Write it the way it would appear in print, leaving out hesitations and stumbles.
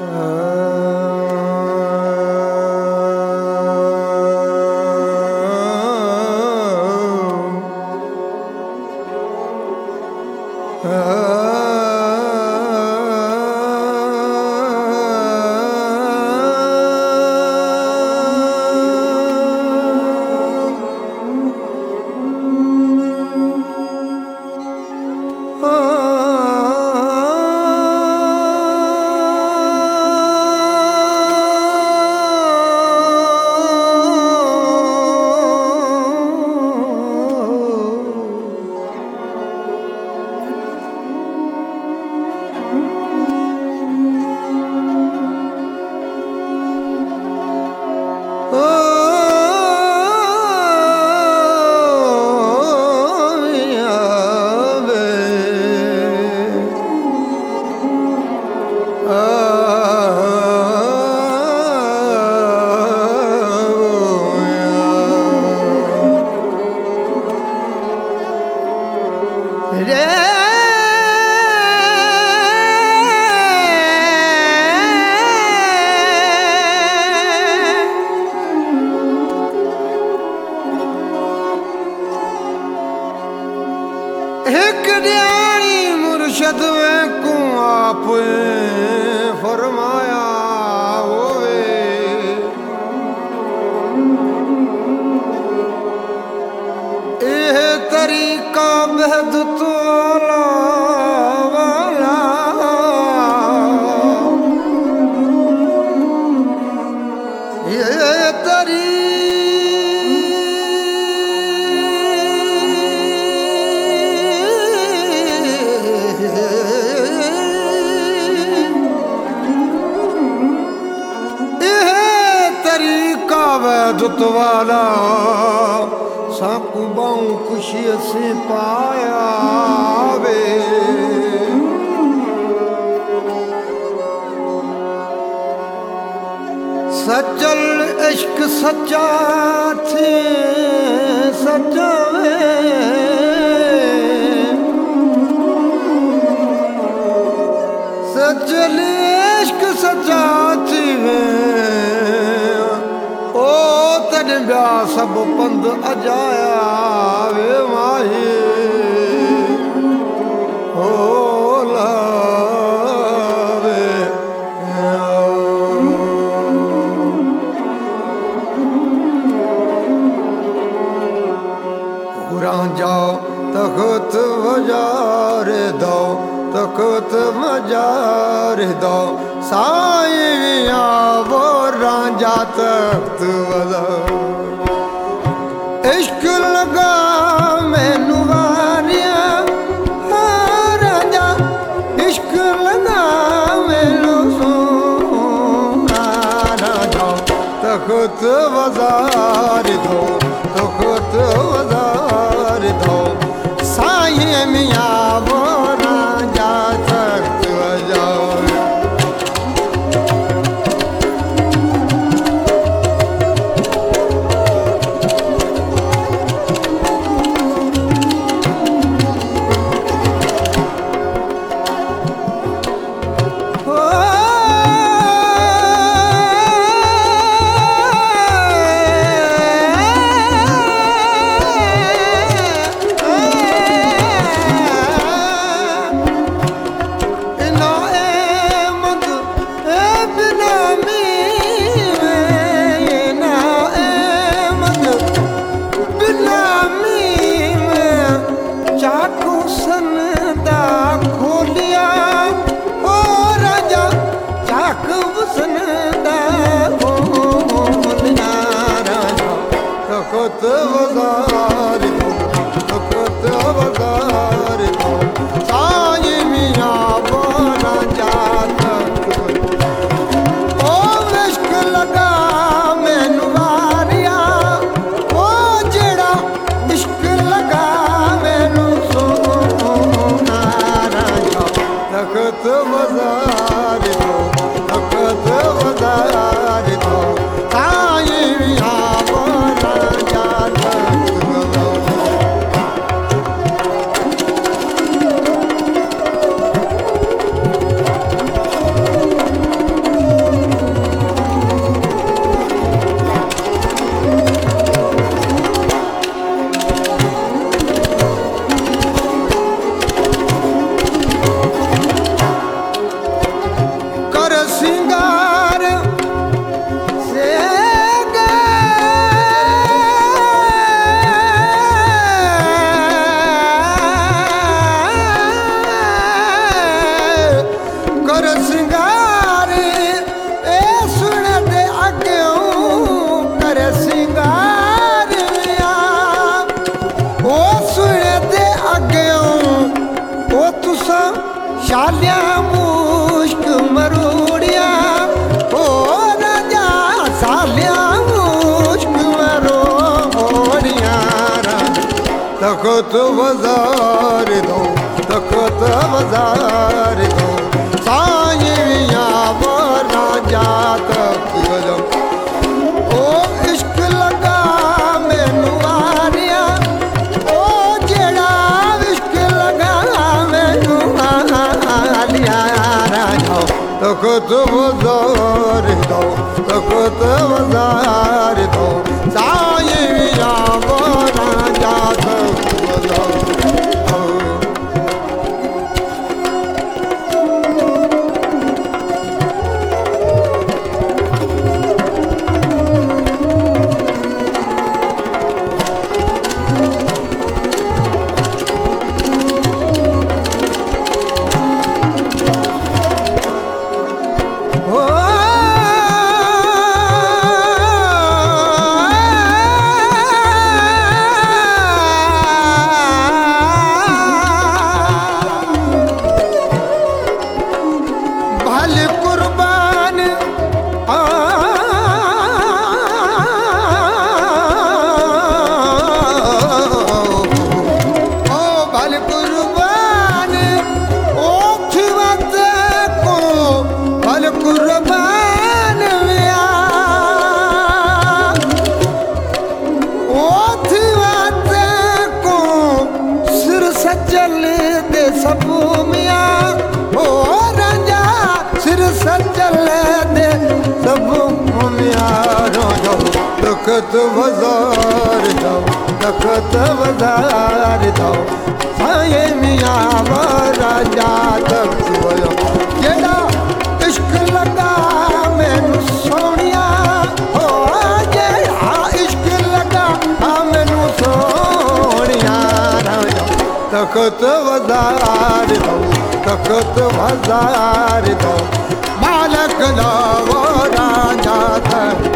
एक ड्याणी मुर्शद में को आप फरमाया होवे एह तरीका बहद तोला वाला ये तरी दुत वाला साकू बाऊ खुशी से पाया वे सचल इश्क सच्चा थे सच्चा वे सचल इश्क सच्चा थी वे ब्या सब पंध अजाया वे माही होला वे पूरा जाओ तखत बजार दो तखत मजार दो साईं वो रांझा तख्त बजाओ इश्क लगा मैनू वारिया राजा इश्क लगा मैनू सोना राजा तखत बाजार दो तखत बाजार दो साईं मियां वो राजा तख्त बजाओ तखत बाजार दो तखत बाजार दो साईं मियां बोला जाता ओ इश्क लगा मैनू वारिया ओ जेड़ा इश्क लगा मैनू सोना राजा तखत बाजार दो तखत बाजार दो साईं मियां बोला जाता सिंगार से कर सिंगार ए सुन दे अग्यों कर सिंगार ओ सुन दे अग्यों ओ तुसा शालिया मुश्क मरोड़िया ओ राजा शालिया मुश्क मरोड़िया तखत बाजार दो तखत बाजार दो साईं राजा तक ओ इश्क लगा मैनू आरिया ओ जेड़ा इश्क लगा मैनू आलिया राजा तखत बाजार दो तखत बाजार दो साईं राजा तक तखत बाजार जाओ तखत बाजार जाओ साईं मियां राजा तक जेड़ा इश्क लगा मैनू सोनिया हो जेड़ा इश्क लगा मैनू सोनिया राजा तखत बाजार जाओ तखत बाजार जाओ मालक लाओ राजा तक